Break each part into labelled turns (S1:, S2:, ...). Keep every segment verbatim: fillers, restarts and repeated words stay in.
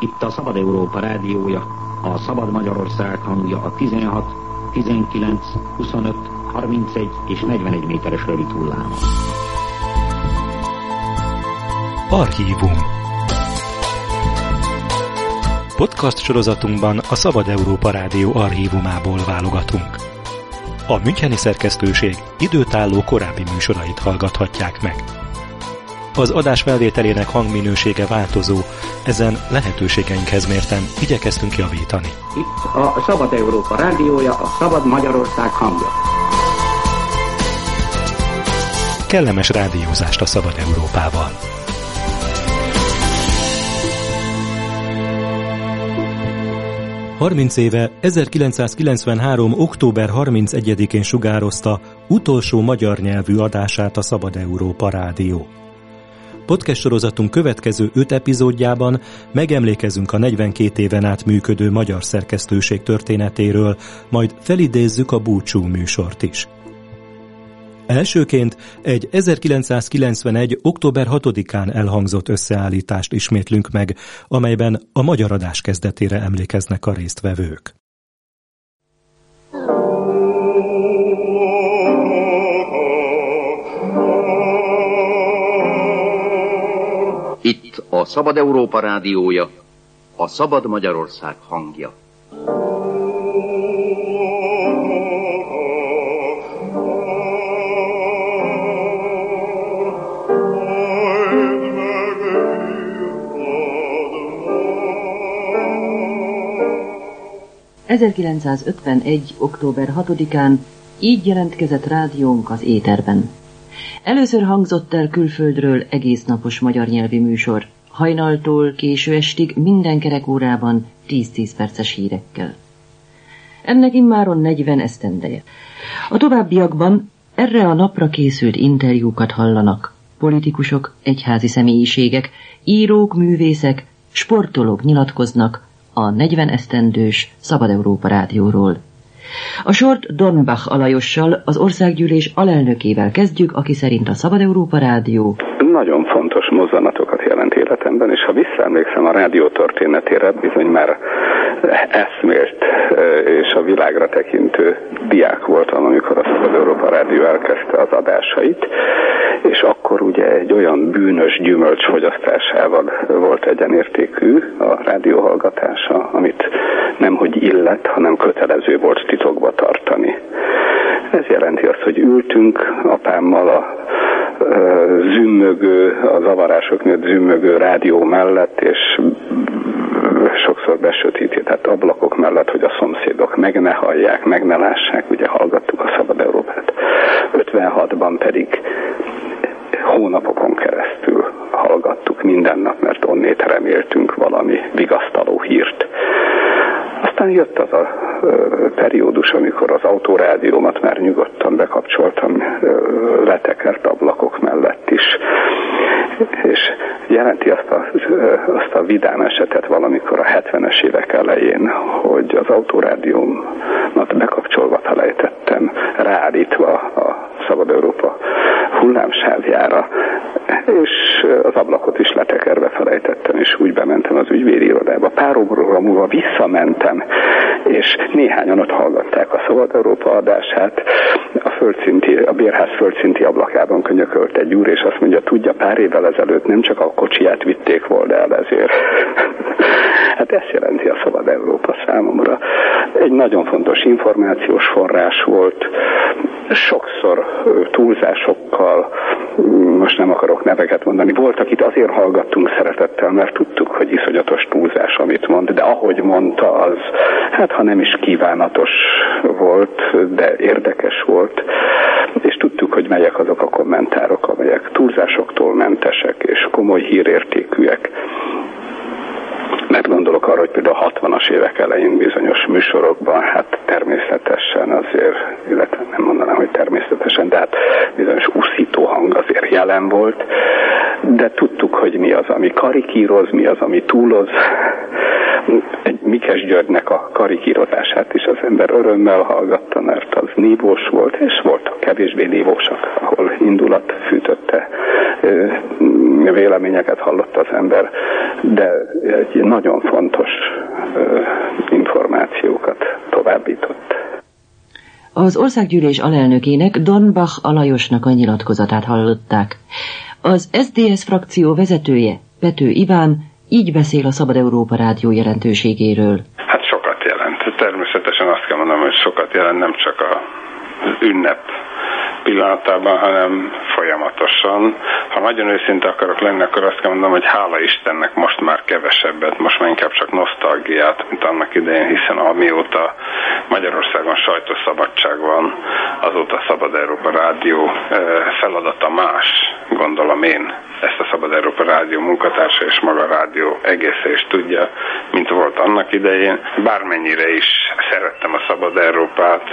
S1: Itt a Szabad Európa rádiója, a Szabad Magyarország hangja a tizenhat, tizenkilenc, huszonöt, harmincegy és negyvenegy méteres rövid hullámon.
S2: Archívum. Podcast sorozatunkban a Szabad Európa Rádió archívumából válogatunk. A müncheni szerkesztőség időtálló korábbi műsorait hallgathatják meg. Az adás felvételének hangminősége változó, ezen lehetőségeinkhez mérten igyekeztünk javítani.
S1: Itt a Szabad Európa rádiója, a Szabad Magyarország hangja.
S2: Kellemes rádiózást a Szabad Európával! harminc éve, ezerkilencszázkilencvenhárom. október harmincegyedikén sugározta utolsó magyar nyelvű adását a Szabad Európa Rádió. Podcast sorozatunk következő öt epizódjában megemlékezünk a negyvenkét éven át működő magyar szerkesztőség történetéről, majd felidézzük a búcsú műsort is. Elsőként egy ezerkilencszázkilencvenegy. október hatodikán elhangzott összeállítást ismétlünk meg, amelyben a magyar adás kezdetére emlékeznek a résztvevők.
S3: Itt a Szabad Európa rádiója, a Szabad Magyarország hangja.
S4: ezerkilencszázötvenegy. október hatodikán így jelentkezett rádiónk az éterben. Először hangzott el külföldről egésznapos magyar nyelvi műsor, hajnaltól késő estig minden kerekórában tíz-tíz perces hírekkel. Ennek immáron negyven esztendeje. A továbbiakban erre a napra készült interjúkat hallanak. Politikusok, egyházi személyiségek, írók, művészek, sportolók nyilatkoznak a negyven esztendős Szabad Európa rádióról. A sort Dornbach Alajossal, az országgyűlés alelnökével kezdjük, aki szerint a Szabad Európa rádió
S5: nagyon fontos mozzanatokat jelent életemben, és ha visszaemlékszem a rádió történetére, bizony már eszmélt és a világra tekintő diák voltam, amikor a Szabad Európa rádió elkezdte az adásait, és akkor ugye egy olyan bűnös gyümölcs fogyasztásával volt egyenértékű a rádió hallgatása, amit nemhogy illett, hanem kötelező volt titokba tartani. Ez jelenti azt, hogy ültünk apámmal a zümmögő, a zavarások miatt zümmögő rádió mellett, és sokszor besötétített ablakok mellett, hogy a szomszédok meg ne hallják, meg ne lássák, ugye hallgattuk a Szabad Európát. ötvenhatban pedig hónapokon keresztül hallgattuk minden nap, mert onnét reméltünk valami vigasztaló hírt. Aztán jött az a periódus, amikor az autórádiómat már nyugodtan bekapcsoltam letekert ablakok mellett is. És jelenti azt a, azt a vidám esetet valamikor a hetvenes évek elején, hogy az autórádiómat bekapcsolva felejtettem, ráállítva a Szabad Európa hullámsávjára, és az ablakot is letekerve felejtettem, és úgy bementem az ügyvédi irodába. Pár óra múlva visszamentem, és néhányan ott hallgatták a Szabad Európa adását. A földszinti, a bérház földszinti ablakában könyökölt egy úr, és azt mondja, tudja, pár évvel ezelőtt nem csak a kocsiját vitték volna el ezért. Hát ezt jelenti a Szabad Európa számomra. Egy nagyon fontos információs forrás volt, sokszor túlzásokkal, most nem akarok neveket mondani, volt, akit azért hallgattunk szeretettel, mert tudtuk, hogy iszonyatos túlzás, amit mond, de ahogy mondta, az, hát ha nem is kívánatos volt, de érdekes volt, és tudtuk, hogy melyek azok a kommentárok, amelyek túlzásoktól mentesek és komoly hírértékűek. Mert gondolok arra, hogy például a hatvanas évek elején bizonyos műsorokban, hát természetesen azért, illetve nem mondanám, hogy természetesen, de hát bizonyos uszító hang azért jelen volt, de tudtuk, hogy mi az, ami karikíroz, mi az, ami túloz. Egy Mikes Györgynek a karikírozását is az ember örömmel hallgatta, mert az nívós volt, és voltak kevésbé nívósak, ahol indulat fűtötte véleményeket hallott az ember, de egy nagyon fontos információkat továbbított.
S4: Az országgyűlés alelnökének, Dornbach Alajosnak a nyilatkozatát hallották. Az es zé dé es frakció vezetője, Pető Iván, így beszél a Szabad Európa Rádió jelentőségéről.
S6: Hát sokat jelent. Természetesen azt kell mondanom, hogy sokat jelent nem csak az ünnep pillanatában, hanem folyamatosan. Ha nagyon őszinte akarok lenni, akkor azt kell mondanom, hogy hála Istennek most már kevesebbet, most már inkább csak nosztalgiát, mint annak idején, hiszen amióta Magyarországon sajtószabadság van, azóta a Szabad Európa Rádió feladata más, gondolom én, ezt a Szabad Európa Rádió munkatársa és maga a rádió egésze is tudja, mint volt annak idején. Bármennyire is szerettem a Szabad Európát,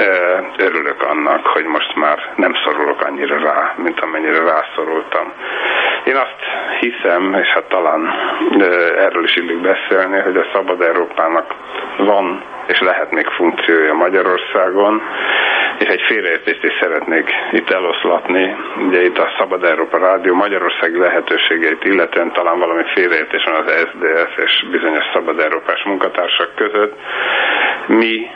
S6: örülök annak, hogy most már nem szorulok annyira rá, mint amennyire rászorultam. Én azt hiszem, és hát talán erről is illik beszélni, hogy a Szabad Európának van és lehet még funkciója Magyarországon, és egy félreértést is szeretnék itt eloszlatni. Ugye itt a Szabad Európa Rádió magyarországi lehetőségeit illetően talán valami félreértés van az es zé dé es és bizonyos Szabad Európás munkatársak között. Mi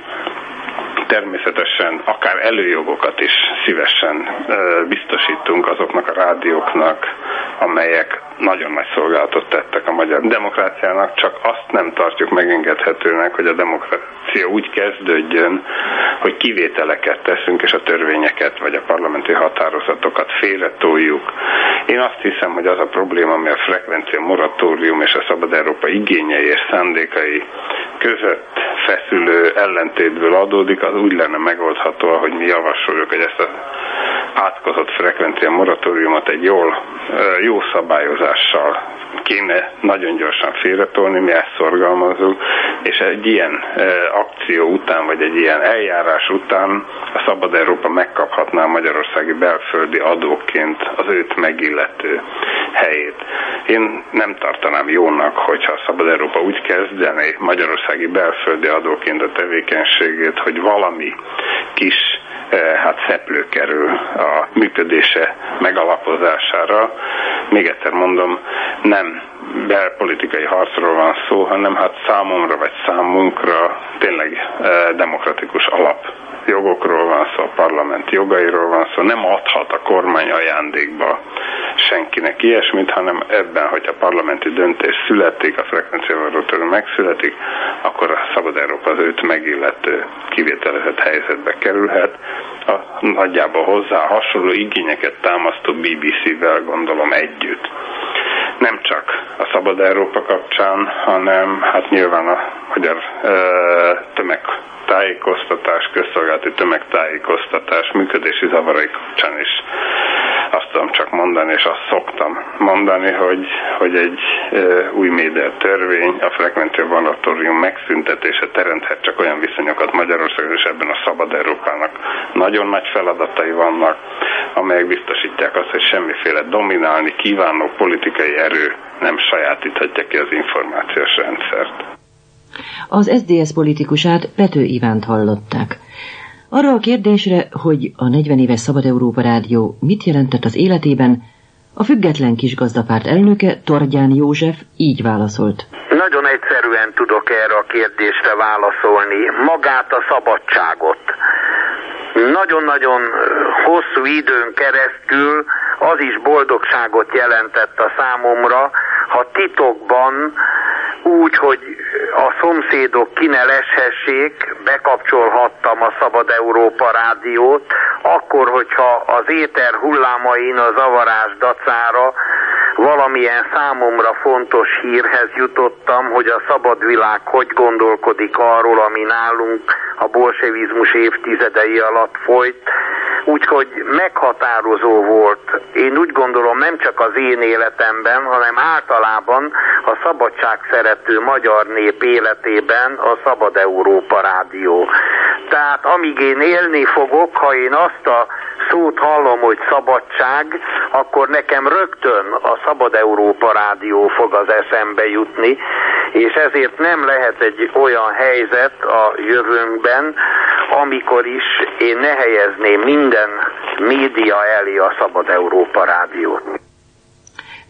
S6: természetesen akár előjogokat is szívesen biztosítunk azoknak a rádióknak, amelyek nagyon nagy szolgálatot tettek a magyar demokráciának, csak azt nem tartjuk megengedhetőnek, hogy a demokrácia úgy kezdődjön, hogy kivételeket teszünk, és a törvényeket vagy a parlamenti határozatokat félretoljuk. Én azt hiszem, hogy az a probléma, ami a frekvencia moratórium és a Szabad Európa igényei és szándékai között feszülő ellentétből adódik, az úgy lenne megoldható, ahogy mi javasoljuk, hogy ezt az átkozott frekvencia moratóriumot egy jól, jó szabályozással kéne nagyon gyorsan félretolni, mi ezt szorgalmazunk, és egy ilyen e, akció után, vagy egy ilyen eljárás után a Szabad Európa megkaphatná a magyarországi belföldi adóként az őt megillető helyét. Én nem tartanám jónak, hogyha a Szabad Európa úgy kezdené magyarországi belföldi adóként a tevékenységét, hogy valami kis hát szeplő kerül a működése megalapozására. Még egyszer mondom, nem belpolitikai harcról van szó, hanem hát számomra vagy számunkra tényleg demokratikus alapjogokról van szó, a parlament jogairól van szó. Nem adhat a kormány ajándékba senkinek ilyesmit, hanem ebben, hogy a parlamenti döntés születik, a frekvenciamoratórium megszületik, akkor a Szabad Európa az őt megillető kivételezett helyzetbe kerülhet. A nagyjából hozzá hasonló igényeket támasztó bé bé cé-vel gondolom együtt. Nem csak a Szabad Európa kapcsán, hanem hát nyilván a magyar e, tömegtájékoztatás, közszolgálati tömegtájékoztatás működési zavarai kapcsán is azt tudom csak mondani, és azt szoktam mondani, hogy, hogy egy e, új média törvény, a frekvencia moratórium megszüntetése teremthet csak olyan viszonyokat Magyarországon, és ebben a Szabad Európának nagyon nagy feladatai vannak, amelyek biztosítják azt, hogy semmiféle dominálni kívánó politikai erő nem sajátíthatja ki az információs rendszert.
S4: Az es zé dé es politikusát, Pető Ivánt hallották. Arra a kérdésre, hogy a negyven éves Szabad Európa Rádió mit jelentett az életében, a Független Kisgazdapárt elnöke, Tordján József így válaszolt.
S7: Nagyon egyszerűen tudok erre a kérdésre válaszolni. Magát a szabadságot. Nagyon-nagyon hosszú időn keresztül az is boldogságot jelentett a számomra, ha titokban úgy, hogy a szomszédok ki ne leshessék, bekapcsolhattam a Szabad Európa Rádiót, akkor, hogyha az éter hullámain a zavarás dacára valamilyen számomra fontos hírhez jutottam, hogy a szabad világ hogy gondolkodik arról, ami nálunk a bolsevizmus évtizedei alatt folyt. Úgyhogy meghatározó volt, én úgy gondolom, nem csak az én életemben, hanem általában a szabadságszerető magyar nép életében a Szabad Európa Rádió. Tehát amíg én élni fogok, ha én azt a szót hallom, hogy szabadság, akkor nekem rögtön a Szabad Európa Rádió fog az eszembe jutni, és ezért nem lehet egy olyan helyzet a jövőnkben, amikor is én ne helyezném minden média elé a Szabad Európa Rádiót.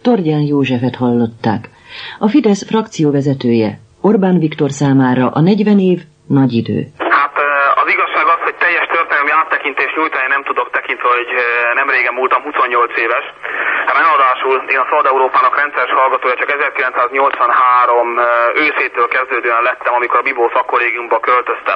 S4: Tordján Józsefet hallották. A Fidesz frakcióvezetője. Orbán Viktor számára a negyven év nagy idő.
S8: Hát az igazság az, hogy teljes történelmi áttekintést nyújtani nem tudok, tekintve, hogy nem régen múltam huszonnyolc éves. Ráadásul én a Szabad Európának rendszeres hallgatója csak ezerkilencszáznyolcvanhárom őszétől kezdődően lettem, amikor a Bibó szakkollégiumba költöztem.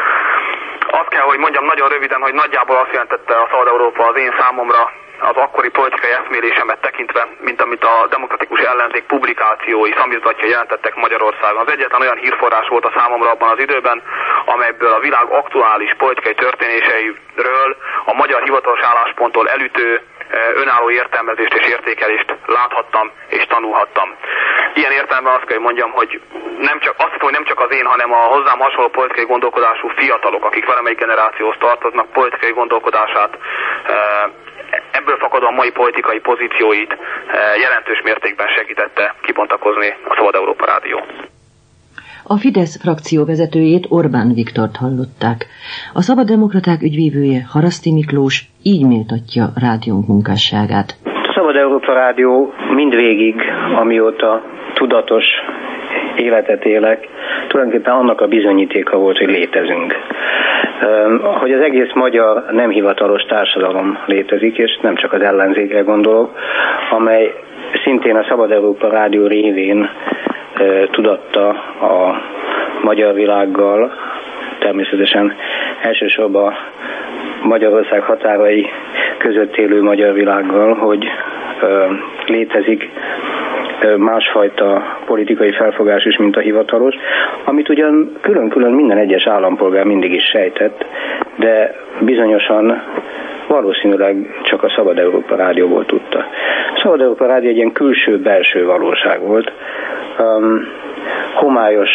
S8: Azt kell, hogy mondjam nagyon röviden, hogy nagyjából azt jelentette a Szabad Európa az én számomra, az akkori politikai eszmélésemet tekintve, mint amit a demokratikus ellenzék publikációi, szamizdatja jelentettek Magyarországon. Az egyetlen olyan hírforrás volt a számomra abban az időben, amelyből a világ aktuális politikai történéseiről a magyar hivatalos állásponttól elütő önálló értelmezést és értékelést láthattam és tanulhattam. Ilyen értelemben azt kell, hogy mondjam, hogy nem csak, azt hiszem, hogy nem csak az én, hanem a hozzám hasonló politikai gondolkodású fiatalok, akik valamelyik generációhoz tartoznak, politikai gondolkodását, ebből fakadóan mai politikai pozícióit jelentős mértékben segítette kibontakozni a Szabad Európa Rádió.
S4: A Fidesz frakció vezetőjét, Orbán Viktort hallották. A szabaddemokraták ügyvívője, Haraszti Miklós így méltatja rádiónk munkásságát.
S9: A Szabad Európa Rádió mindvégig, amióta tudatos életet élek, tulajdonképpen annak a bizonyítéka volt, hogy létezünk. Hogy az egész magyar nem hivatalos társadalom létezik, és nem csak az ellenzékre gondolok, amely szintén a Szabad Európa Rádió révén tudatta a magyar világgal, természetesen elsősorban Magyarország határai között élő magyar világgal, hogy létezik másfajta politikai felfogás is, mint a hivatalos, amit ugyan külön-külön minden egyes állampolgár mindig is sejtett, de bizonyosan valószínűleg csak a Szabad Európa Rádióból tudta. A Szabad Európa Rádió egy ilyen külső-belső valóság volt, um, homályos,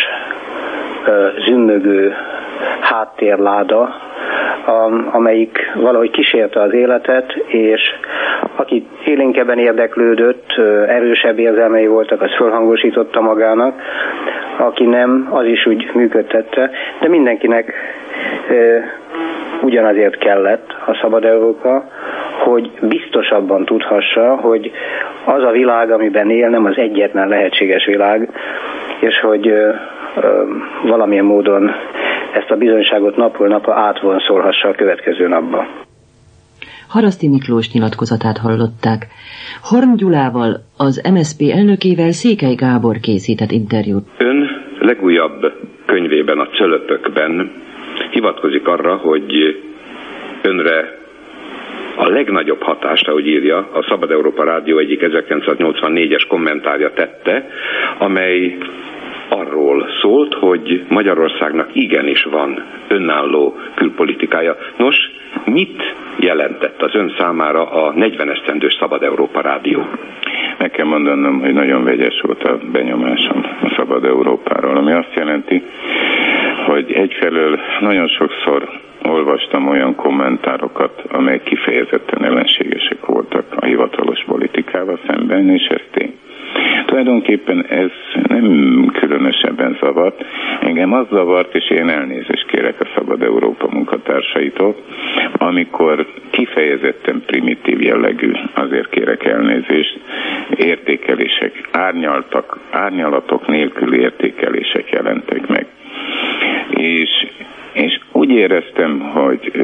S9: uh, zümmögő háttérláda, um, amelyik valahogy kísérte az életet, és aki élénkebben érdeklődött, uh, erősebb érzelmei voltak, az fölhangosította magának, aki nem, az is úgy működtette, de mindenkinek uh, ugyanazért kellett a Szabad Európa, hogy biztosabban tudhassa, hogy az a világ, amiben él, nem az egyetlen lehetséges világ, és hogy ö, ö, valamilyen módon ezt a bizonyságot napról napra átvonszolhassa a következő napba.
S4: Haraszti Miklós nyilatkozatát hallották. Horn Gyulával, az em es zé pé elnökével Székely Gábor készített interjút.
S10: Ön legújabb könyvében, a Cölöpökben hivatkozik arra, hogy önre a legnagyobb hatást, ahogy írja, a Szabad Európa Rádió egyik ezerkilencszáznyolcvannégyes kommentárja tette, amely arról szólt, hogy Magyarországnak igenis van önálló külpolitikája. Nos, mit jelentett az ön számára a negyven esztendős Szabad Európa Rádió?
S11: Meg kell mondanom, hogy nagyon vegyes volt a benyomásom a Szabad Európáról, ami azt jelenti, hogy egyfelől nagyon sokszor olvastam olyan kommentárokat, amelyek kifejezetten ellenségesek voltak a hivatalos politikával szemben, és ez tény. Tulajdonképpen ez nem különösebben zavart. Engem az zavart, és én elnézést kérek a Szabad Európa munkatársaitól, amikor kifejezetten primitív jellegű, azért kérek elnézést, értékelések, árnyaltak, árnyalatok nélküli értékelések jelentek meg. És, és úgy éreztem, hogy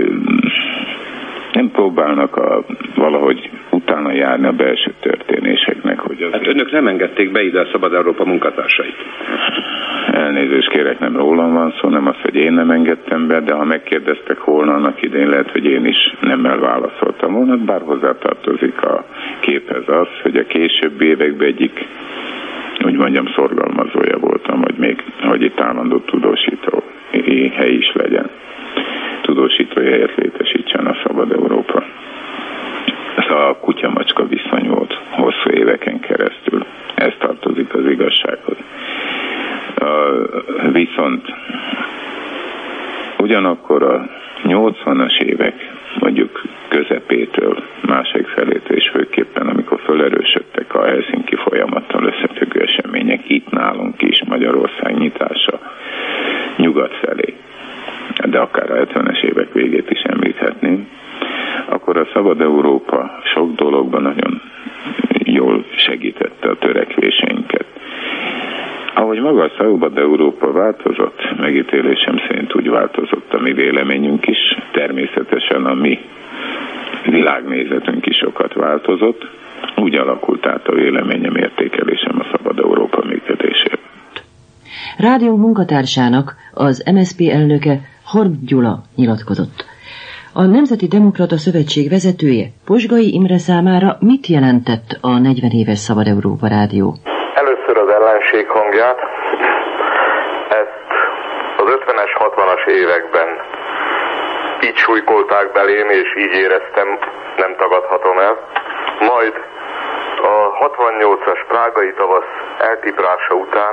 S11: nem próbálnak a, valahogy utána járni a belső történéseknek. Hogy az
S10: hát önök nem engedték be ide a Szabad Európa munkatársait.
S11: Elnézést kérek, nem rólam van szó, nem az, hogy én nem engedtem be, de ha megkérdeztek volna annak idején, lehet, hogy én is nemmel válaszoltam volna, bár hozzátartozik a képhez az, hogy a későbbi években egyik, úgy mondjam, szorgalmazója voltam, hogy még, hogy itt állandó tudósító hely is legyen. Tudósító helyet létesítsen a Szabad Európa. Ez a kutya-macska viszony volt hosszú éveken keresztül. Ez tartozik az igazsághoz. Uh, viszont ugyanakkor a nyolcvanas évek mondjuk közepétől, másik felétől és főképpen, amikor felerősödtek a Helsinki folyamattal összefüggő események, itt nálunk is Magyarország nyitása nyugat felé, de akár a hetvenes évek végét is említhetném, akkor a Szabad Európa sok dologban nagyon jól segítette a törekvéseinket. Ahogy maga a Szabad Európa változott, megítélésem szerint úgy változott a mi véleményünk is, természetesen a mi világnézetünk is sokat változott, úgy alakult át a véleményem, értékelésem a Szabad Európa működésében.
S4: Rádiónk munkatársának az em es zé pé elnöke Horn Gyula nyilatkozott. A Nemzeti Demokrata Szövetség vezetője, Posgai Imre számára mit jelentett a negyven éves Szabad Európa Rádió?
S12: Először az ellenség hangját, ezt az ötvenes, hatvanas években így súlykolták belém, és így éreztem, nem tagadhatom el. Majd a hatvannyolcas prágai tavasz eltiprása után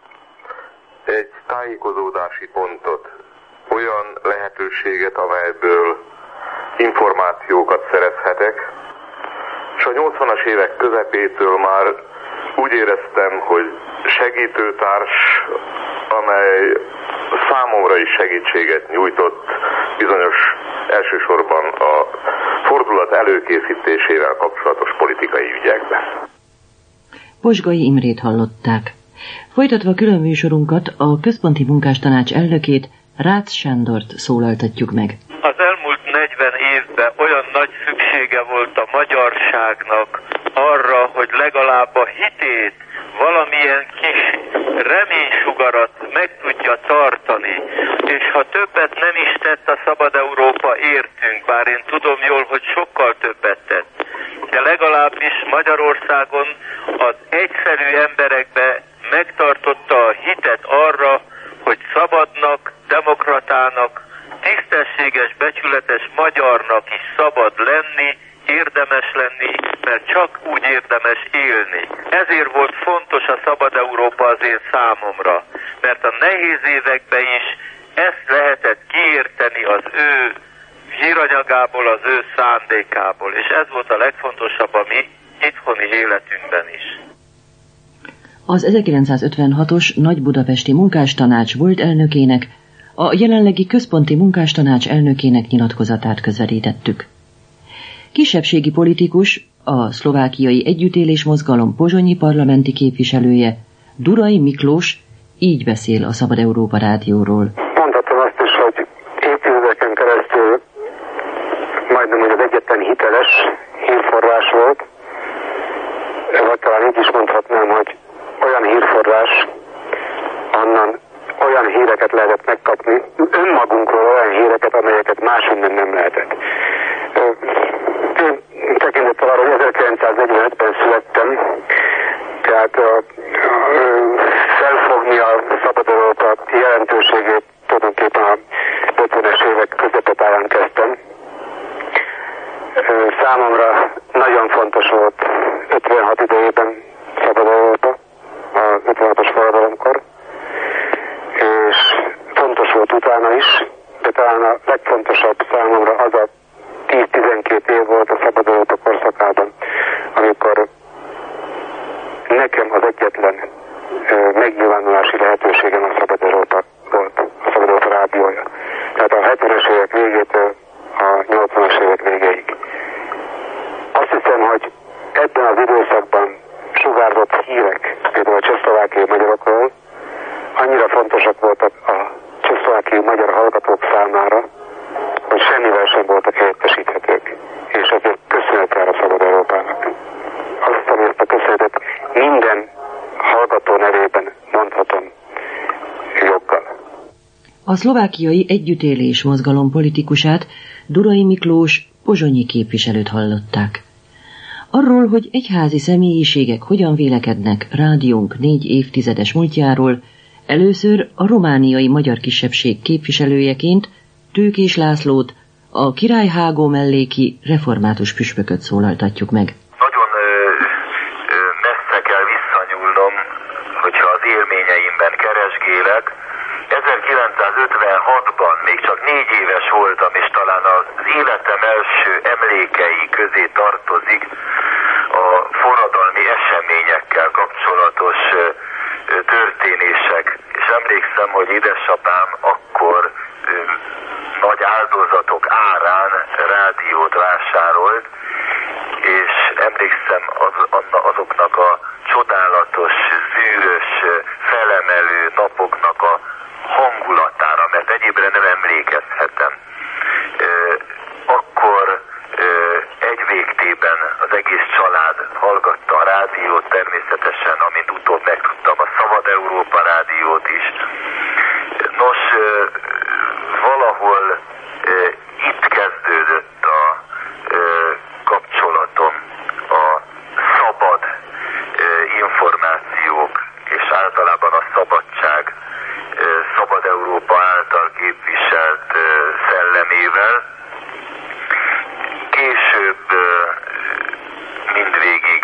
S12: egy tájékozódási pontot, olyan lehetőséget, amelyből információkat szerezhetek, és a nyolcvanas évek közepétől már úgy éreztem, hogy segítőtárs, amely számomra is segítséget nyújtott bizonyos elsősorban a fordulat előkészítésével kapcsolatos politikai ügyekben.
S4: Posgai Imrét hallották. Folytatva külön műsorunkat a Központi Munkástanács elnökét, Rácz Sándort szólaltatjuk meg.
S13: Az elmúlt negyven évben olyan nagy szüksége volt a magyarságnak arra, hogy legalább a hitét, valamilyen kis reménysugarat meg tudja tartani, és ha többet nem is tett a Szabad Európa értünk, bár én tudom jól, hogy sokkal többet tett, de legalábbis Magyarországon az egyszerű emberekbe megtartotta a hitet arra, hogy szabadnak, demokratának, tisztességes, becsületes magyarnak is szabad lenni, érdemes lenni, mert csak úgy érdemes élni. Ezért volt fontos a Szabad Európa az én számomra, mert a nehéz években is ezt lehetett kiérteni az ő híranyagából, az ő szándékából, és ez volt a legfontosabb a mi itthoni életünkben is.
S4: Az ezerkilencszázötvenhatos Nagy-Budapesti Munkástanács volt elnökének, a jelenlegi Központi Munkástanács elnökének nyilatkozatát közvetítettük. Kisebbségi politikus, a szlovákiai együttélés mozgalom pozsonyi parlamenti képviselője, Durai Miklós így beszél a Szabad Európa Rádióról.
S14: Mondhatom azt is, hogy évtizedeken keresztül majdnem, hogy az egyetlen hiteles hírforrás volt, vagy talán így is mondhatnám, hogy olyan hírforrás, onnan olyan híreket lehetett megkapni, önmagunkról olyan híreket, amelyeket máshonnan nem lehetett. Én tekintettel arra, hogy ezerkilencszáznegyvenötben születtem, tehát a, a, felfogni a Szabad Európa jelentőségét tulajdonképpen a ötvenes évek közepetáján kezdtem. Számomra nagyon fontos volt ötvenhat idejében Szabad Európa, az ötvenhatos forradalomkor, és fontos volt utána is, de talán a legfontosabb számomra az a tíz-tizenkét év volt a Szabad Európa korszakában, amikor nekem az egyetlen megnyilvánulási lehetőségem a Szabad Európa volt, a Szabad Európa rádiója. Tehát a hetvenes évek végétől a nyolcvanas évek végéig. Azt hiszem, hogy ebben az időszakban sugárzott hírek, például a csehszlovákiai magyarokról, annyira fontosak voltak a csehszlovákiai magyar hallgatók számára, hogy semmivel sem voltak helyettesíthetők. És ezért köszönet jár a Szabad Európának. Azt, ami ezt a köszönetet minden hallgató nevében mondhatom joggal.
S4: A szlovákiai együttélés mozgalom politikusát, Durai Miklós pozsonyi képviselőt hallották. Arról, hogy egyházi személyiségek hogyan vélekednek rádiónk négy évtizedes múltjáról, először a romániai magyar kisebbség képviselőjeként Tőkés Lászlót, a királyhágó melléki református püspököt szólaltatjuk meg.
S15: Nagyon ö, ö, messze kell visszanyúlnom, hogyha az élményeimben keresgélek. ezerkilencszázötvenhatban még csak négy éves voltam, és talán az életem első emlékei közé tartozik a forradalmi eseményekkel kapcsolatos ö, ö, történések. És emlékszem, hogy édesapám akkor ö, nagy áldozatok árán rádiót vásárolt, és emlékszem az, azoknak a csodálatos, zűrös, felemelő napoknak a hangulatára, mert egyébbre nem emlékezhetem. Akkor egy végtében az egész család hallgatta a rádiót, természetesen, amint utóbb megtudtam, a Szabad Európa rádiót is. Nos, valahol itt kezdődött a kapcsolatom a szabad információk és általában a szabadság, Szabad Európa által képviselt szellemével. Később mindvégig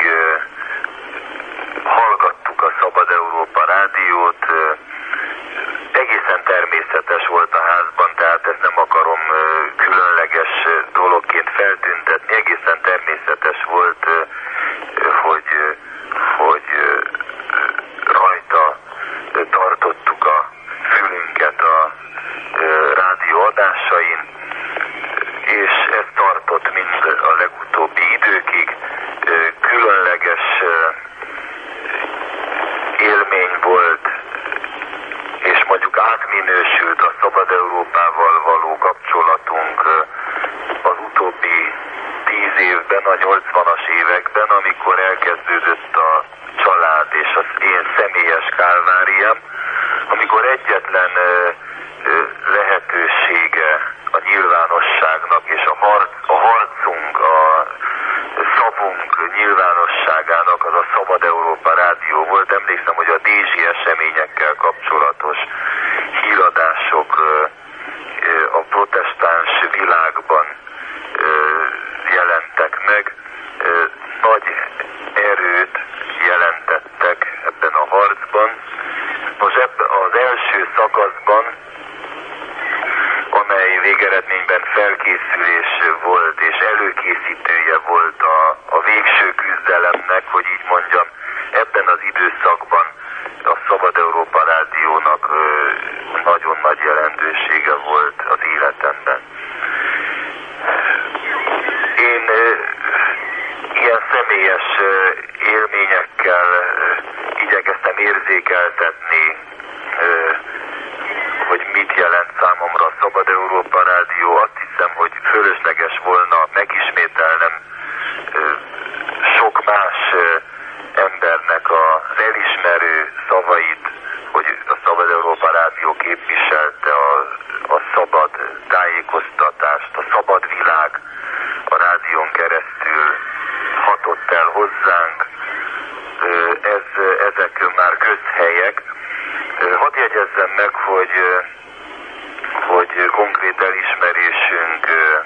S15: hallgattuk a Szabad Európa rádiót, egészen természetes volt a házban, tehát ezt nem akarom különleges dologként feltüntetni, egészen természetes volt, hogy, hogy rajta tartottuk a fülünket a rádió adásain, és ez tartott mind a legutóbbi időkig. Különleges élmény volt, és mondjuk átminősült a Szabad Európával való kapcsolatunk az utóbbi tíz évben, a nyolcvanas években, amikor elkezdődött a család és az én személyes kálváriám, amikor egyetlen lehetősége a nyilvánosságnak és a, harc, a harcunk, a szavunk nyilvánosságának az a Szabad Európa rádió volt. Emlékszem, hogy a dézsi eseményekkel kapcsolatos híradások a protestáns világban jelentek meg. Nagy erőt jelentettek ebben a harcban. Most ebben az első szakaszban, amely végeredményben felkészülés volt és előkészítője volt a, a végső küzdelemnek, hogy így mondjam, ebben az időszakban a Szabad Európa rádiónak ö, nagyon nagy jelentősége volt az életemben. Én ö, ilyen személyes ö, élményekkel ö, igyekeztem érzékeltetni, ö, hogy mit jelent számomra a Szabad Európa rádió. Azt hiszem, hogy fölösleges volna megismételnem sok más embernek az elismerő szavait, hogy a Szabad Európa rádió képviselte a, a szabad tájékoztatást, a szabad világ a rádión keresztül hatott el hozzánk. Ez, ezek már közhelyek. Hadd jegyezzem meg, hogy, hogy konkrét elismerésünk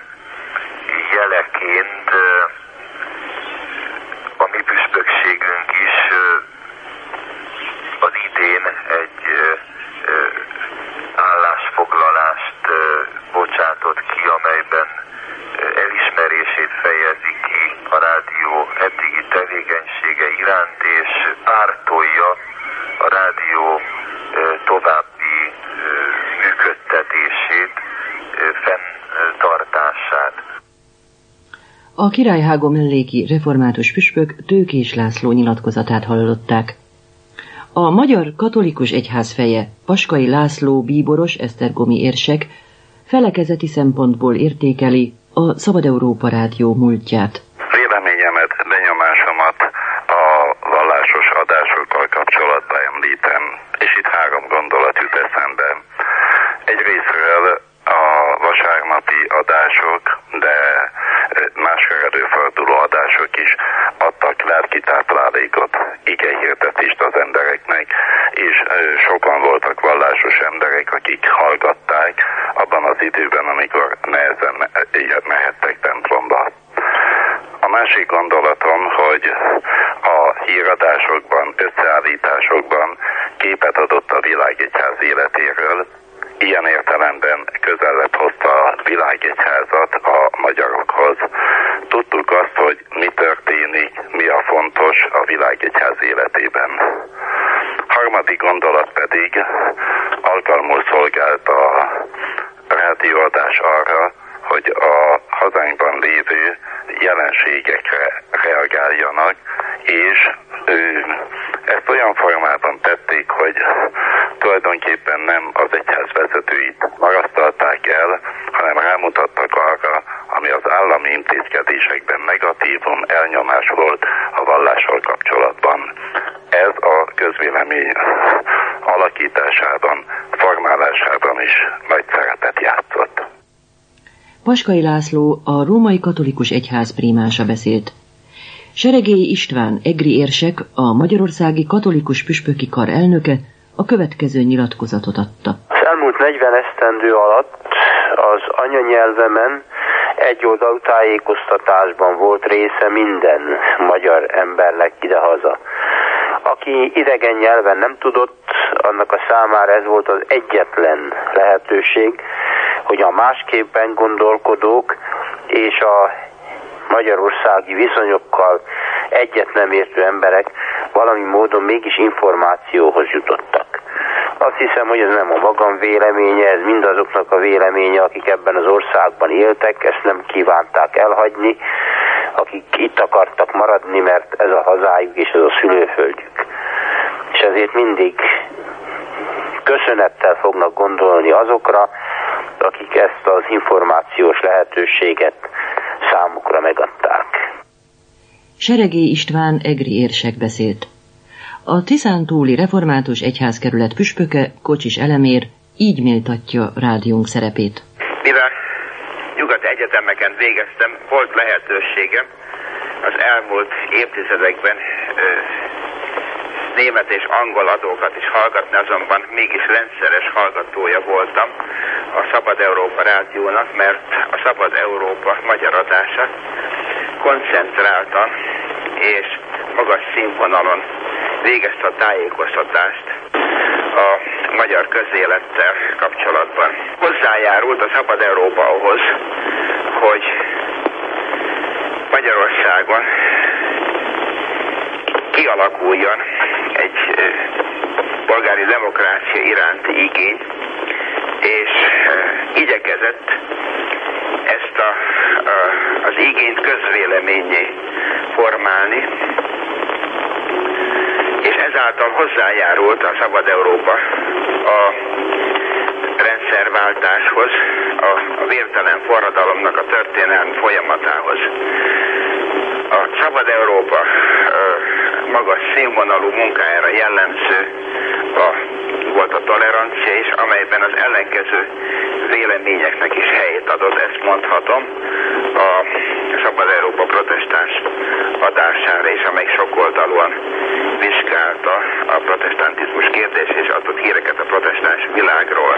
S15: jeleként a mi püspökségünk is az idén egy állásfoglalást bocsátott ki, amelyben elismerését fejezi ki a rádió eddigi tevékenysége iránt, és pártolja a rádió további működtetését, fenntartását.
S4: A Királyhágó melléki református püspök Tőkés László nyilatkozatát hallották. A Magyar Katolikus Egyház feje, Paskai László bíboros esztergomi érsek felekezeti szempontból értékeli a Szabad Európa rádió múltját.
S16: Véleményemet, benyomásomat a vallásos adásokkal kapcsolatban említem, és itt három gondolat jut eszembe. Egyrésztről a vasárnapi adások, de máskor előforduló adások is adtak lelki táplálékot, igehirdetést az embereknek, és sokan voltak vallásos emberek, akik hallgatták abban az időben, amikor nehezen mehettek templomba. A másik gondolatom, hogy a híradásokban, összeállításokban képet adott a világegyház életéről, ilyen értelemben közelebb hozta a világegyházat a magyarokhoz. Tudtuk azt, hogy mi történik, mi a fontos a világegyház életében. Harmadik gondolat pedig alkalmul szolgált a rádióadás arra, hogy a hazánkban lévő jelenségekre tulajdonképpen nem az egyház vezetőit magasztalták el, hanem rámutattak arra, ami az állami intézkedésekben negatívum, elnyomás volt a vallással kapcsolatban. Ez a közvélemény alakításában, formálásában is nagy szerepet játszott.
S4: Paskai László, a római katolikus egyház primása beszélt. Seregélyi István, egri érsek, a Magyarországi Katolikus Püspöki Kar elnöke a következő nyilatkozatot adta.
S17: Az elmúlt negyven esztendő alatt az anyanyelvemen egyoldalú tájékoztatásban volt része minden magyar embernek idehaza. Aki idegen nyelven nem tudott, annak a számára ez volt az egyetlen lehetőség, hogy a másképpen gondolkodók és a magyarországi viszonyokkal egyet nem értő emberek valami módon mégis információhoz jutottak. Azt hiszem, hogy ez nem a magam véleménye, ez mindazoknak a véleménye, akik ebben az országban éltek, ezt nem kívánták elhagyni, akik itt akartak maradni, mert ez a hazájuk és ez a szülőföldjük. És ezért mindig köszönettel fognak gondolni azokra, akik ezt az információs lehetőséget számukra megadták.
S4: Seregélyi István egri érsek beszélt. A Tiszántúli Református Egyházkerület püspöke, Kocsis Elemér így méltatja rádiónk szerepét.
S18: Mivel nyugati egyetemeken végeztem, volt lehetőségem az elmúlt évtizedekben ö, német és angol adókat is hallgatni, azonban mégis rendszeres hallgatója voltam a Szabad Európa rádiónak, mert a Szabad Európa magyar adása koncentráltan és magas színvonalon végezte a tájékoztatást a magyar közélettel kapcsolatban. Hozzájárult a Szabad Európa ahhoz, hogy Magyarországon kialakuljon egy polgári demokrácia iránti igény, és igyekezett ezt a, a, az igényt közvéleményé formálni, és ezáltal hozzájárult a Szabad Európa a rendszerváltáshoz, a, a vértelen forradalomnak a történelmi folyamatához. A Szabad Európa ö, magas színvonalú munkájára jellemző a, volt a tolerancia is, amelyben az ellenkező véleményeknek is helyét adott, ezt mondhatom, a Szabad Európa protestáns adására is, amely sokoldalúan vizsgálta a protestantizmus kérdését és adott híreket a protestáns világról.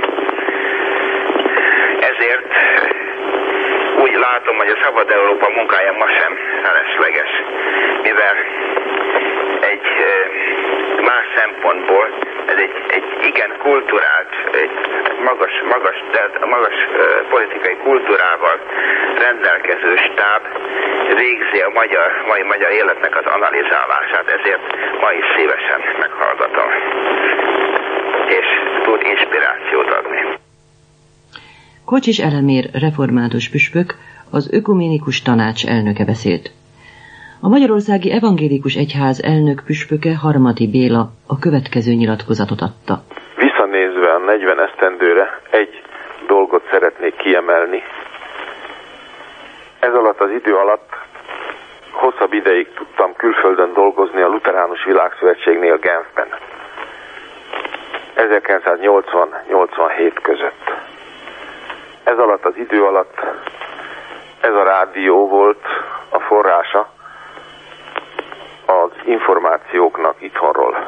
S18: Ezért úgy látom, hogy a Szabad Európa munkája ma sem felesleges, mivel egy más szempontból ez egy, egy igen kulturált, egy magas, magas, magas politikai kultúrával rendelkező stáb végzi a magyar, mai magyar életnek az analizálását, ezért ma is szívesen meghallgatom, és tud inspirációt adni.
S4: Kocsis Elemér református püspök, az Ökuménikus Tanács elnöke beszélt. A Magyarországi Evangélikus Egyház elnök püspöke, Harmati Béla a következő nyilatkozatot adta.
S19: Visszanézve a negyven esztendőre egy dolgot szeretnék kiemelni. Ez alatt az idő alatt hosszabb ideig tudtam külföldön dolgozni a Lutheránus Világszövetségnél Genfben. ezerkilencszáznyolcvan-nyolcvanhét között. Ez alatt az idő alatt ez a rádió volt a forrása az információknak itthonról.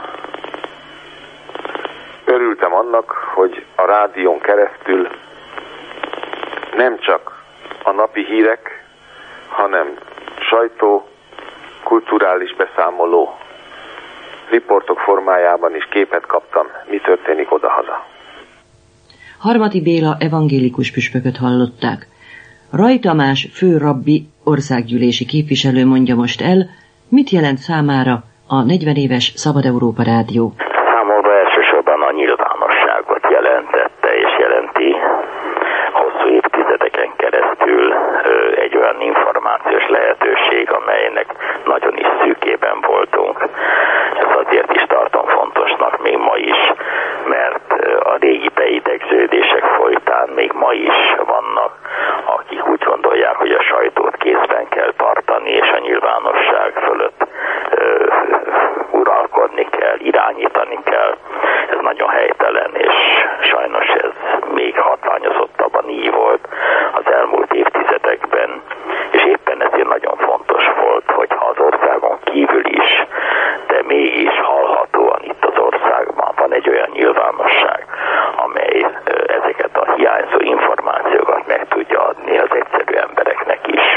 S19: Örültem annak, hogy a rádión keresztül nem csak a napi hírek, hanem sajtó, kulturális beszámoló, riportok formájában is képet kaptam, mi történik odahaza.
S4: Harmati Béla evangélikus püspököt hallották. Ray Tamás fő rabbi, országgyűlési képviselő mondja most el, mit jelent számára a negyven éves Szabad Európa Rádió.
S20: Számomra elsősorban a nyilvánosságot jelentette és jelenti hosszú évtizedeken keresztül egy olyan információs lehetőség, amelynek nagyon is szűkében voltunk. Ezt azért is tartom fontosnak még ma is, mert régi beidegződések folytán még ma is vannak, akik úgy gondolják, hogy a sajtót kézben kell tartani, és a nyilvánosság fölött ö, uralkodni kell, irányítani kell. Ez nagyon helytelen, és sajnos ez még hatványozottabban így volt az elmúlt évtizedekben, és éppen ezért nagyon fontos volt, hogyha az országon kívül is, de mégis hallhatóan itt az országban van egy olyan nyilvánosság, amely ezeket a hiányzó információkat meg tudja adni az egyszerű embereknek is.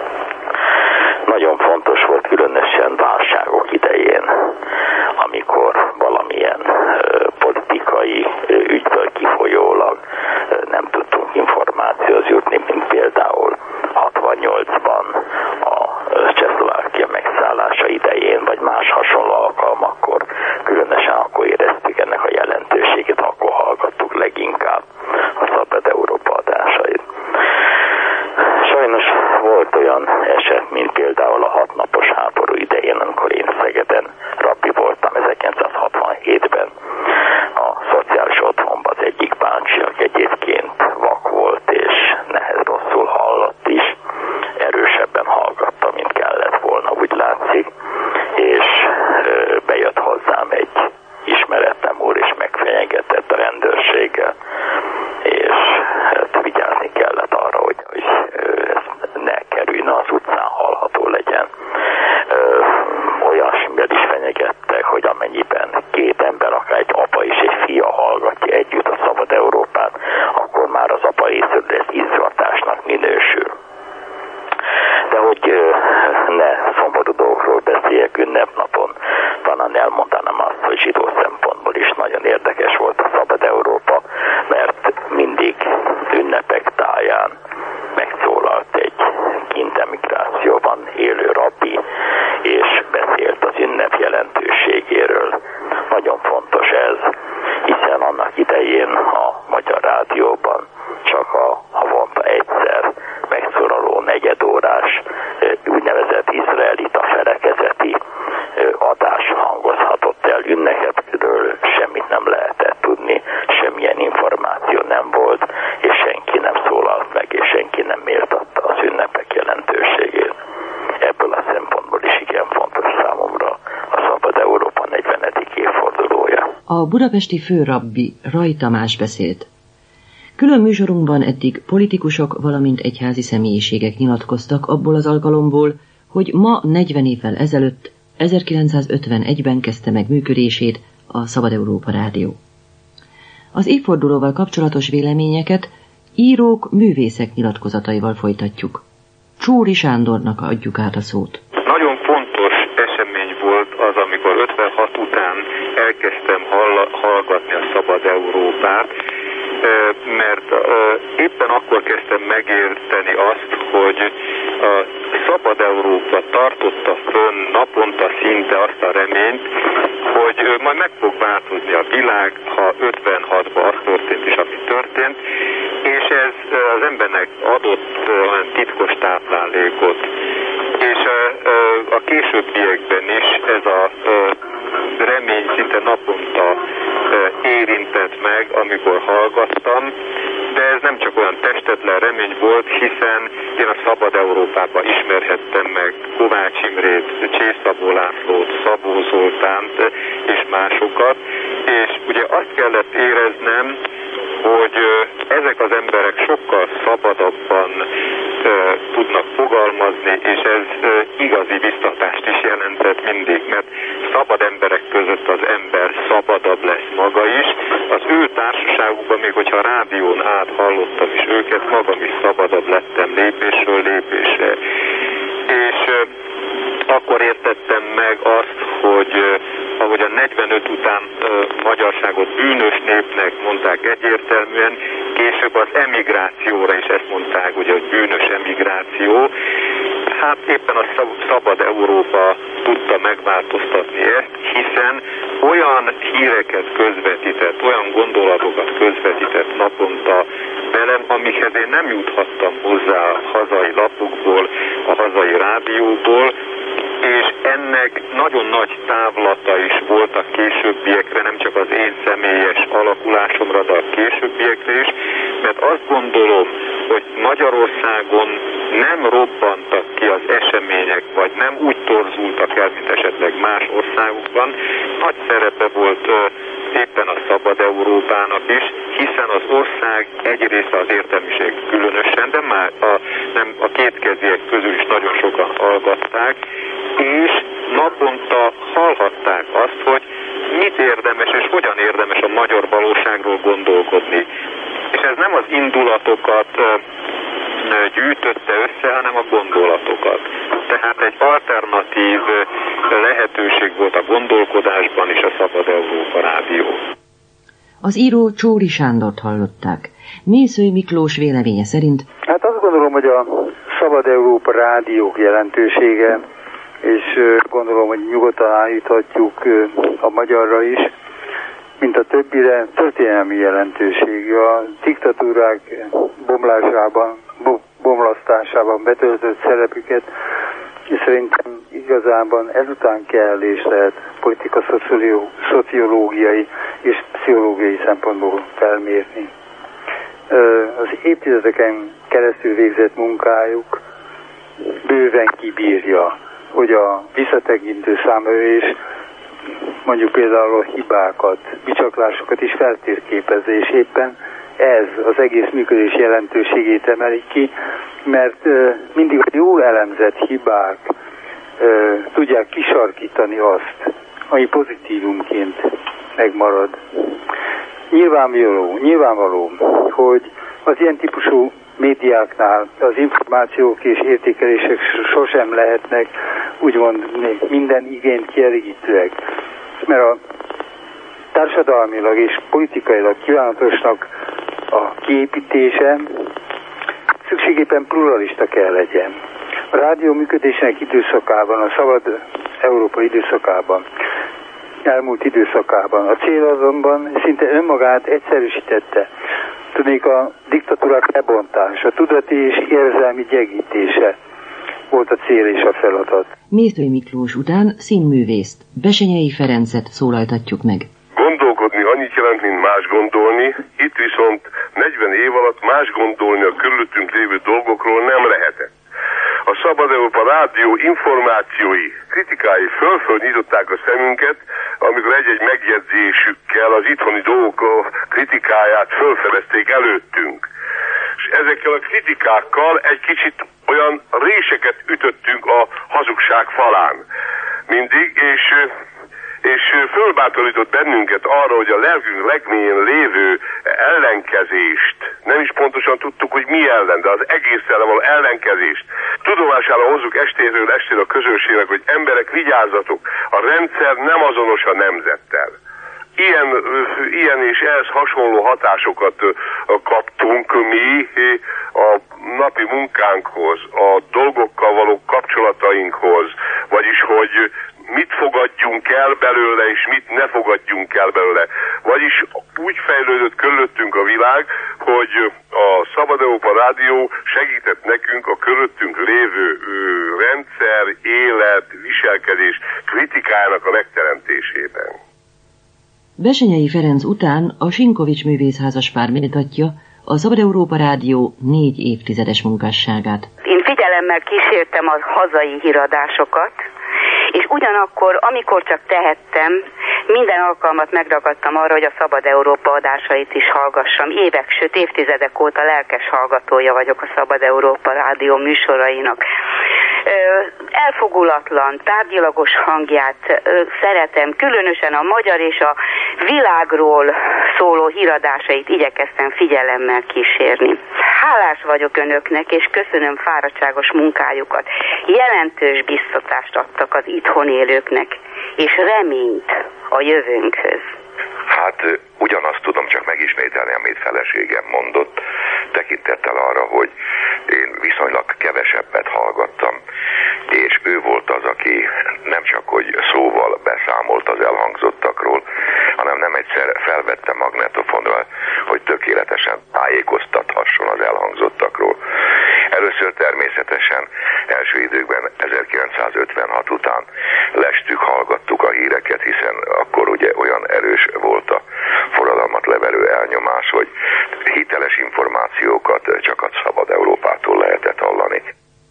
S20: Nagyon fontos volt különösen válságok idején, amikor valamilyen politikai ügyből kifolyólag nem tudtunk információhoz jutni, mint például hatvannyolcban a Csehszlovákia megszállása idején, vagy más hasonló alkalmakkor. Különösen akkor éreztük ennek a jelentőségét, akkor hallgattuk leginkább a Szabad Európa adásait. Sajnos volt olyan eset, mint például a hatnapos háború idején, amikor én Szegeden rabbi voltam ezerkilencszázhatvanhétben. A szociális otthonban az egyik bácsi, aki egyébként vak volt és nehez rosszul hallott is, erősebben hallgatta, mint kellett volna, úgy látszik, és bejött hozzám egy ismeretlen úr, és megfenyegetett a rendőrséggel, és hát vigyázni kellett arra, hogy, hogy ez ne kerüljön az utcán, hallható legyen. Olyasmivel is fenyegettek, hogy amennyiben két ember, akár egy apa és egy fia hallgatja együtt a Szabad Európát, akkor már az apa részéről ez izzatásnak minősül. De hogy ne szomorú dolgokról beszéljek ünnepnapon, talán elmondanám azt, hogy zsidó szempontból is nagyon érdekes volt a Szabad Európa, mert mindig ünnepek táján megszólalt egy kint emigrációban élő rabbi, és beszélt az ünnep jelentőségéről. Nagyon fontos ez, hiszen annak idején a Magyar Rádióban csak a havonta egyszer megszólaló negyedórás úgynevezett izraelita felekezeti adás hangozhatott el. Ünnepekről semmit nem lehetett tudni, semmilyen információ nem volt, és senki nem szólalt meg, és senki nem méltatta az ünnepek jelentőségét. Ebből a szempontból is igen fontos számomra a Szabad Európa negyvenedik évfordulója.
S4: A budapesti főrabbi Ray Tamás beszélt. Külön műsorunkban eddig politikusok, valamint egyházi személyiségek nyilatkoztak abból az alkalomból, hogy ma negyven évvel ezelőtt, ezerkilencszázötvenegyben kezdte meg működését a Szabad Európa Rádió. Az évfordulóval kapcsolatos véleményeket írók, művészek nyilatkozataival folytatjuk. Csóri Sándornak adjuk át a szót.
S21: Nagyon fontos esemény volt az, amikor ötvenhat után elkezdtem hallgatni a Szabad Európát, mert éppen akkor kezdtem megérteni azt, hogy a Szabad Európa tartotta fönn naponta szinte azt a reményt, hogy majd meg fog változni a világ, ha ötvenhatban az történt is, ami történt, és ez az embernek adott olyan titkos táplálékot. És a későbbiekben is ez a remény szinte naponta érintett meg, amikor hallgattam, de ez nem csak olyan testetlen remény volt, hiszen én a Szabad Európában ismerhettem meg Kovács Imrét, Csész Szabó Lászlót, Szabó Zoltánt és másokat, és ugye azt kellett éreznem, hogy ezek az emberek sokkal szabadabban tudnak fogalmazni, és ez igazi biztatást is jelentett mindig, mert szabad emberek között az ember szabadabb lesz maga is. Az ő társaságukban, még hogyha a rádión át hallottam is őket, magam is szabadabb lettem lépésről lépésre. És akkor értettem meg azt, hogy ahogy a negyvenöt után magyarságot bűnös népnek mondták egyértelműen, később az emigrációra is ezt mondták, ugye, hogy bűnös emigráció. Hát éppen a Szabad Európa tudta megváltoztatni ezt, hiszen olyan híreket közvetített, olyan gondolatokat közvetített naponta velem, amikhez én nem juthattam hozzá a hazai lapokból, a hazai rádióból, és ennek nagyon nagy távlata is volt a későbbiekre, nem csak az én személyes alakulásomra marad a későbbieknél is, mert azt gondolom, hogy Magyarországon nem robbantak ki az események, vagy nem úgy torzultak el, mint esetleg más országokban. Nagy szerepe volt éppen a Szabad Európának is, hiszen az ország egy része, az értelmiség különösen, de már a, nem, a kétkeziek közül is nagyon sokan hallgatták, és naponta hallhatták azt, hogy mit érdemes és hogyan érdemes a magyar valóságról gondolkodni. És ez nem az indulatokat gyűjtötte össze, hanem a gondolatokat. Tehát egy alternatív lehetőség volt a gondolkodásban is a Szabad Európa Rádió.
S4: Az író Csóri Sándort hallották. Mészöly Miklós véleménye szerint:
S1: Hát azt gondolom, hogy a Szabad Európa Rádiók jelentősége, és gondolom, hogy nyugodtan állíthatjuk a magyarra is, mint a többire, történelmi jelentőségű. A diktatúrák bomlásában, bomlasztásában betöltött szerepüket, és szerintem igazában ezután kell és lehet politika szociológiai és pszichológiai szempontból felmérni. Az évtizedeken keresztül végzett munkájuk bőven kibírja, hogy a visszatekintő számövés mondjuk például a hibákat, bicsaklásokat is feltérképezze, és éppen ez az egész működés jelentőségét emeli ki, mert uh, mindig a jól elemzett hibák uh, tudják kisarkítani azt, ami pozitívumként megmarad. Nyilvánvaló, nyilvánvaló, hogy az ilyen típusú médiáknál az információk és értékelések sosem lehetnek úgymond minden igényt kielégítőek, mert a társadalmilag és politikailag kívánatosnak a kiépítése szükségéppen pluralista kell legyen. A rádió működésének időszakában, a Szabad Európa időszakában, elmúlt időszakában a cél azonban szinte önmagát egyszerűsítette. Tudnék, a diktatúrák lebontása, tudati és érzelmi gyengítése volt a cél és a feladat.
S4: Mészöly Miklós után színművészt, Bessenyei Ferencet szólaltatjuk meg.
S22: Gondolkodni annyit jelent, mint más gondolni, itt viszont negyven év alatt más gondolni a körülöttünk lévő dolgokról nem lehetett. A Szabad Európa Rádió információi, kritikái föl-föl nyitották a szemünket, amikor egy-egy megjegyzésükkel az itthoni dolgok kritikáját fölfedezték előttünk. És ezekkel a kritikákkal egy kicsit olyan réseket ütöttünk a hazugság falán mindig, és és fölbátorított bennünket arra, hogy a lelkünk legmélyén lévő ellenkezést, nem is pontosan tudtuk, hogy mi ellen, de az egész ellen való ellenkezést tudomására hozzuk estéről estére a közönségnek, hogy emberek, vigyázzatok, a rendszer nem azonos a nemzettel. Ilyen, ilyen és ehhez hasonló hatásokat kaptunk mi a napi munkánkhoz, a dolgokkal való kapcsolatainkhoz, vagyis hogy mit fogadjunk el belőle, és mit ne fogadjunk el belőle. Vagyis úgy fejlődött körülöttünk a világ, hogy a Szabad Európa Rádió segített nekünk a körülöttünk lévő rendszer, élet, viselkedés kritikájának a megteremtésében.
S4: Bessenyei Ferenc után a Sinkovics művészházas pár méltatja a Szabad Európa Rádió négy évtizedes munkásságát.
S23: Én figyelemmel kísértem a hazai híradásokat, és ugyanakkor, amikor csak tehettem, minden alkalmat megragadtam arra, hogy a Szabad Európa adásait is hallgassam. Évek, sőt évtizedek óta lelkes hallgatója vagyok a Szabad Európa Rádió műsorainak. Elfogulatlan, tárgyilagos hangját szeretem, különösen a magyar és a világról szóló híradásait igyekeztem figyelemmel kísérni. Hálás vagyok önöknek, és köszönöm fáradtságos munkájukat. Jelentős biztatást adtak az itthon élőknek, és reményt a jövőnkhöz.
S24: Hát ugyanazt tudom csak megismételni, amit feleségem mondott, tekintettel arra, hogy én viszonylag kevesebbet hallgattam, és ő volt az, aki nem csak hogy szóval beszámolt az elhangzottakról, hanem nem egyszer felvette magnetofonra, hogy tökéletesen tájékoztathasson az elhangzottakról. Először természetesen első időkben ezerkilencszázötvenhat után lestük, hallgattuk a híreket, hiszen akkor ugye olyan erős volt a forradalmat leverő elnyomás, hogy hiteles információkat csak a Szabad Európától lehetett hallani.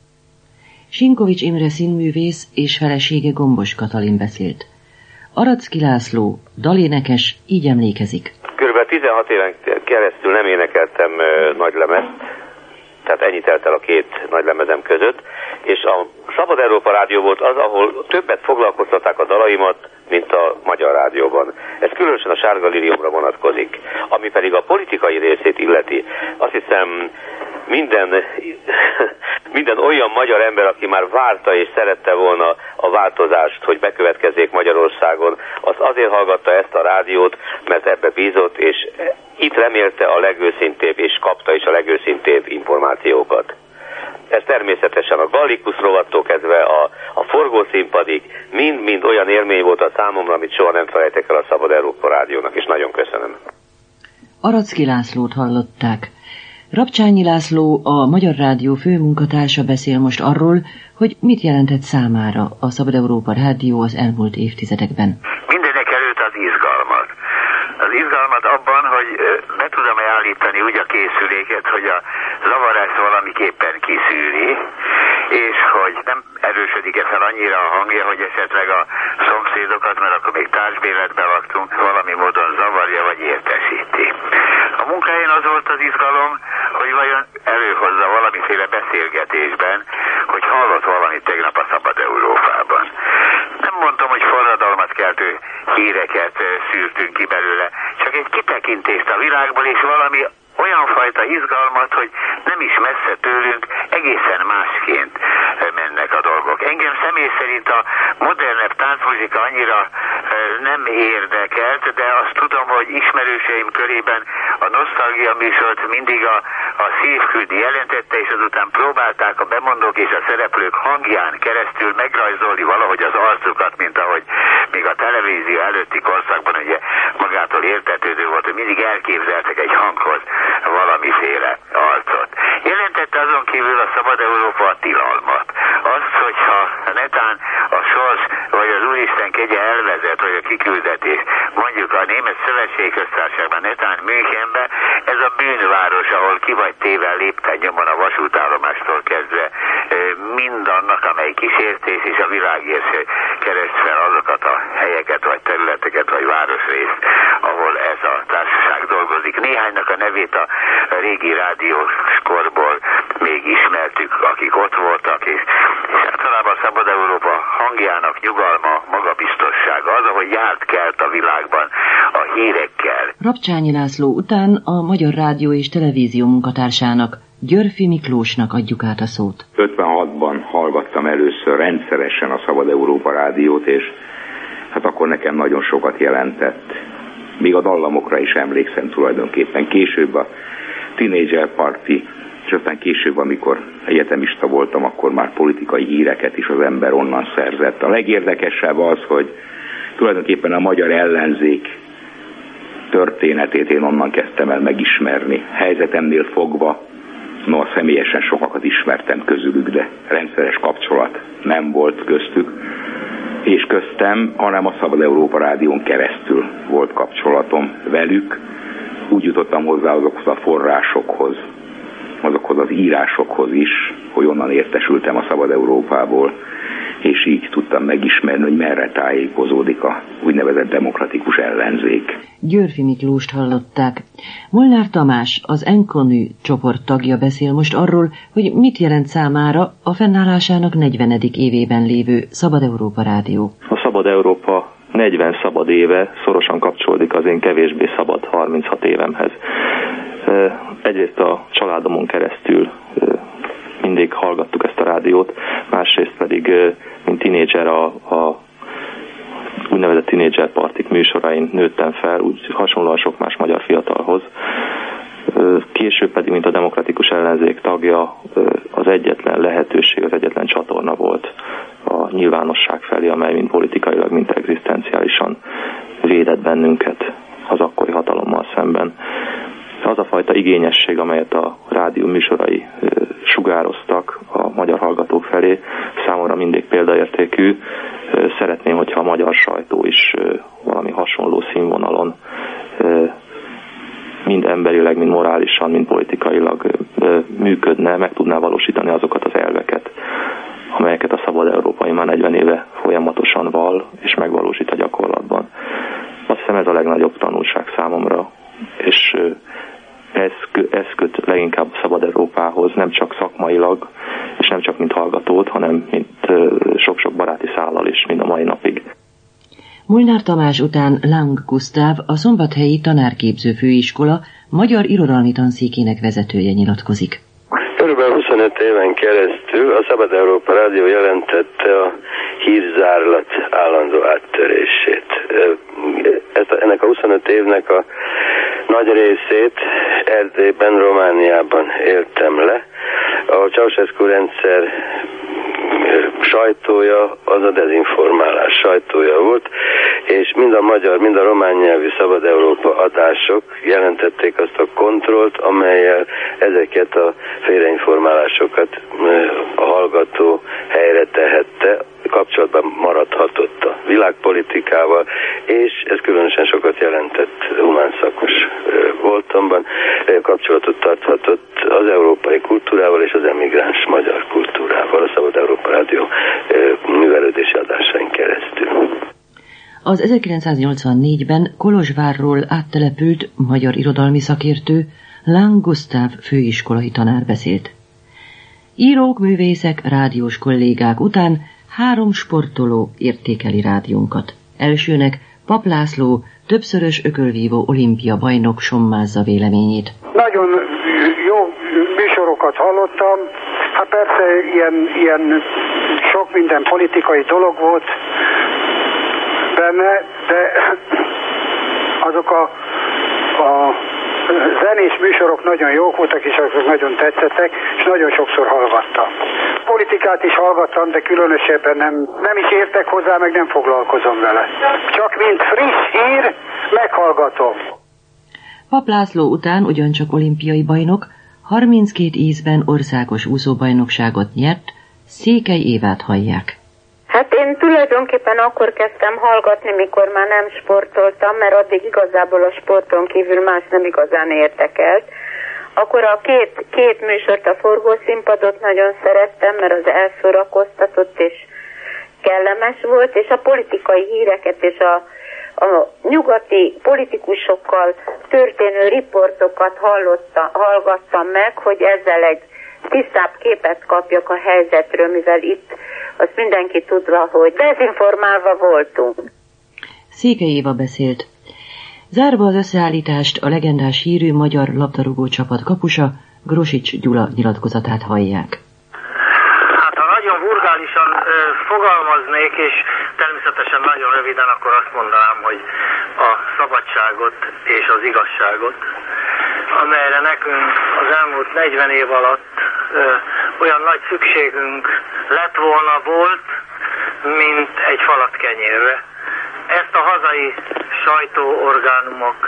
S4: Sinkovics Imre színművész és felesége Gombos Katalin beszélt. Aracki László, dalénekes, így emlékezik.
S2: Körülbelül tizenhat éven keresztül nem énekeltem uh, nagylemezt, tehát ennyi telt el a két nagylemezem között, és a Szabad Európa Rádió volt az, ahol többet foglalkoztatták a dalaimat, mint a Magyar Rádióban. Ez különösen a Sárga Liliumra vonatkozik. Ami pedig a politikai részét illeti, azt hiszem minden, minden olyan magyar ember, aki már várta és szerette volna a változást, hogy bekövetkezzék Magyarországon, az azért hallgatta ezt a rádiót, mert ebbe bízott, és itt remélte a legőszintébb, és kapta is a legőszintébb információkat. Ez természetesen a Gallikus rovattól kezdve a, a forgószínpadig mind-mind olyan élmény volt a számomra, amit soha nem felejtek el a Szabad Európa Rádiónak, és nagyon köszönöm.
S4: Aracki Lászlót hallották. Rabcsányi László, a Magyar Rádió főmunkatársa beszél most arról, hogy mit jelentett számára a Szabad Európa Rádió az elmúlt évtizedekben.
S3: Mindenek előtt az izgalmat. Az izgalmat abban, hogy be tudom állítani úgy a készüléket, hogy a zavarást valamiképpen kiszűri, és hogy nem erősödik-e fel annyira a hangja, hogy esetleg a szomszédokat, mert akkor még társbéletben laktunk, valami módon zavarja vagy értesíti. A munkáján az volt az izgalom, hogy vajon előhozza valamiféle beszélgetésben, hogy hallott valamit tegnap a Szabad Európában. Nem mondtam, hogy forradalmat keltő híreket szűrtünk ki belőle, csak egy kitekintést a világból, és valami olyan fajta izgalmat, hogy nem is messze tőlünk egészen másként mennek a dolgok. Engem személy szerint a modernebb táncmuzsika annyira nem érdekelt, de azt tudom, hogy ismerőseim körében a nosztalgia műsort mindig a, a szívküldi jelentette, és azután próbálták a bemondók és a szereplők hangján keresztül megrajzolni valahogy az arcukat, mint ahogy még a televízió előtti korszakban ugye magától értetődő volt, hogy mindig elképzeltek egy hanghoz valamiféle arcot. Jelentette azon kívül a Szabad Európa a tilalmat. Azt, hogyha netán a sors vagy az Úristen kegye elvezet, vagy a kiküldetés, mondjuk a Német Szövetségköztársaságban, netán Münchenbe, ez a bűnváros, ahol ki vagy téve lépten nyomon a vasútállomástól kezdve mindannak, amely kísértés, és a világért kereszt fel azokat a helyeket, vagy területeket, vagy városrészt, ahol ez a társaság dolgozik. Néhánynak a nevét a régi rádiós korból még ismertük, akik ott voltak, és, és általában a Szabad Európa hangjának nyugalma, magabiztossága, az, ahogy járt kelt a világban a hírekkel.
S4: Rabcsányi László után a Magyar Rádió és Televízió munkatársának, Györfi Miklósnak adjuk át a szót.
S10: ötvenhatban hallgattam először rendszeresen a Szabad Európa Rádiót, és hát akkor nekem nagyon sokat jelentett. Még a dallamokra is emlékszem tulajdonképpen. Később a Teenager Party, és aztán később, amikor egyetemista voltam, akkor már politikai híreket is az ember onnan szerzett. A legérdekesebb az, hogy tulajdonképpen a magyar ellenzék történetét én onnan kezdtem el megismerni. Helyzetemnél fogva, no, személyesen sokakat ismertem közülük, de rendszeres kapcsolat nem volt köztük, és köztem, hanem a Szabad Európa Rádión keresztül volt kapcsolatom velük. Úgy jutottam hozzá azokhoz a forrásokhoz, azokhoz az írásokhoz is, hogy onnan értesültem a Szabad Európából, és így tudtam megismerni, hogy merre tájékozódik a úgynevezett demokratikus ellenzék.
S4: Györfi Miklóst hallották. Molnár Tamás, az Enkonű csoport tagja beszél most arról, hogy mit jelent számára a fennállásának negyvenedik évében lévő Szabad Európa Rádió.
S5: A Szabad Európa negyven szabad éve szorosan kapcsolódik az én kevésbé szabad harminchat évemhez. Egyrészt a családomon keresztül mindig hallgattuk ezt a rádiót, másrészt pedig, mint tínédzser a, a úgynevezett tínédzser partik műsorain nőttem fel, úgy hasonlóan sok más magyar fiatalhoz. Később pedig, mint a demokratikus ellenzék tagja, az egyetlen lehetőség, az egyetlen csatorna volt a nyilvánosság felé, amely mind politikailag, mind egzisztenciálisan védett bennünket az akkori hatalommal szemben. Az a fajta igényesség, amelyet a rádió műsorai sugároztak a magyar hallgatók felé, számomra mindig példaértékű. Szeretném, hogyha a magyar sajtó is valami hasonló színvonalon mind emberileg, mind morálisan, mind politikailag működne, meg tudná valósítani azokat az elveket, amelyeket a Szabad Európa már negyven éve folyamatosan val, és megvalósít a gyakorlatban. Azt hiszem ez a legnagyobb tanulság számomra, és ez, ez köt leginkább a Szabad Európához, nem csak szakmailag, és nem csak mint hallgatót, hanem mint sok-sok baráti szállal is, mind a mai napig.
S4: Molnár Tamás után Lang Gusztáv, a Szombathelyi Tanárképző Főiskola magyar irodalmi tanszékének vezetője nyilatkozik.
S6: Körülbelül huszonöt éven keresztül a Szabad Európa Rádió jelentette a hírzárlat állandó áttörését. Ezt, ennek a huszonöt évnek a nagy részét Erdélyben, Romániában éltem le. A Ceausescu rendszer sajtója az a dezinformálás sajtója volt, és mind a magyar, mind a román nyelvű Szabad Európa adások jelentették azt a kontrollt, amellyel ezeket a félreinformálásokat a hallgató helyre tehette, kapcsolatban maradhatott a világpolitikával, és ez különösen sokat jelentett humán szakos voltamban, kapcsolatot tarthatott az európai kultúrával és az emigráns magyar kultúrával a Szabad Európa Rádió művelődési adásain keresztül.
S4: Az ezerkilencszáznyolcvannégyben Kolozsvárról áttelepült magyar irodalmi szakértő Lang Gusztáv főiskolai tanár beszélt. Írók, művészek, rádiós kollégák után három sportoló értékeli rádiónkat. Elsőnek Pap László, többszörös ökölvívó olimpia bajnok sommázza véleményét.
S7: Nagyon jó műsorokat hallottam, hát persze ilyen, ilyen sok minden politikai dolog volt benne, de azok a, a zenés műsorok nagyon jók voltak, és azok nagyon tetszettek, és nagyon sokszor hallgattam. Politikát is hallgattam, de különösebben nem, nem is értek hozzá, meg nem foglalkozom vele. Csak mint friss hír, meghallgatom.
S4: Pap László után ugyancsak olimpiai bajnok, harminckét ízben országos úszóbajnokságot nyert, Székely Évát hallják.
S8: Hát én tulajdonképpen akkor kezdtem hallgatni, mikor már nem sportoltam, mert addig igazából a sporton kívül más nem igazán érdekelt. Akkor a két, két műsort, a forgószínpadot nagyon szerettem, mert az elszórakoztatott és kellemes volt, és a politikai híreket és a, a nyugati politikusokkal történő riportokat hallotta, hallgattam meg, hogy ezzel egy tisztább képet kapjak a helyzetről, mivel itt azt mindenki tudva, hogy dezinformálva voltunk.
S4: Székely Éva beszélt. Zárva az összeállítást a legendás hírű magyar labdarúgó csapat kapusa, Grosics Gyula nyilatkozatát hallják.
S9: Hát ha nagyon vulgálisan ö, fogalmaznék, és természetesen nagyon röviden, akkor azt mondanám, hogy a szabadságot és az igazságot, amelyre nekünk az elmúlt negyven év alatt ö, olyan nagy szükségünk lett volna, volt, mint egy falat kenyérre. Ezt a hazai sajtóorgánumok,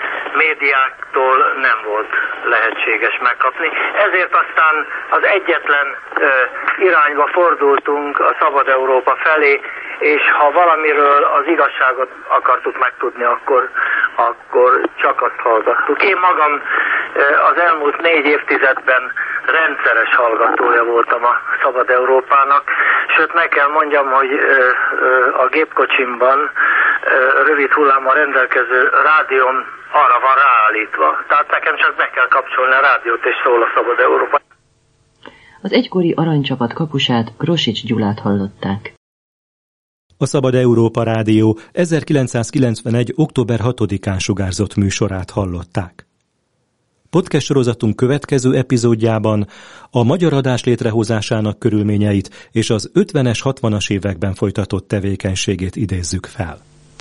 S9: médiáktól nem volt lehetséges megkapni. Ezért aztán az egyetlen ö, irányba fordultunk a Szabad Európa felé, és ha valamiről az igazságot akartuk megtudni, akkor, akkor csak azt hallgattuk. Én magam ö, az elmúlt négy évtizedben rendszeres hallgatója voltam a Szabad Európának, sőt meg kell mondjam, hogy ö, ö, a gépkocsimban ö, rövid hullámmal rendelkező rádión arra van ráállítva. Tehát nekem csak be kell kapcsolni a rádiót, és szól a Szabad Európa.
S4: Az egykori aranycsapat kapusát, Grosics Gyulát hallották.
S25: A Szabad Európa Rádió ezerkilencszázkilencvenegy. október hatodikán sugárzott műsorát hallották. Podcast sorozatunk következő epizódjában a magyar adás létrehozásának körülményeit és az ötvenes, hatvanas években folytatott tevékenységét idézzük fel.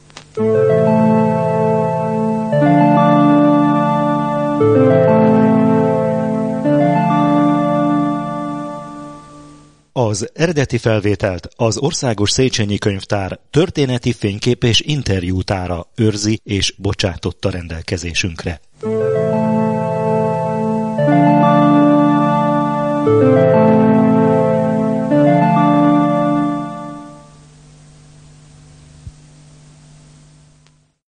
S25: Az eredeti felvételt az Országos Széchenyi Könyvtár történeti fénykép és interjútára őrzi és bocsátotta rendelkezésünkre.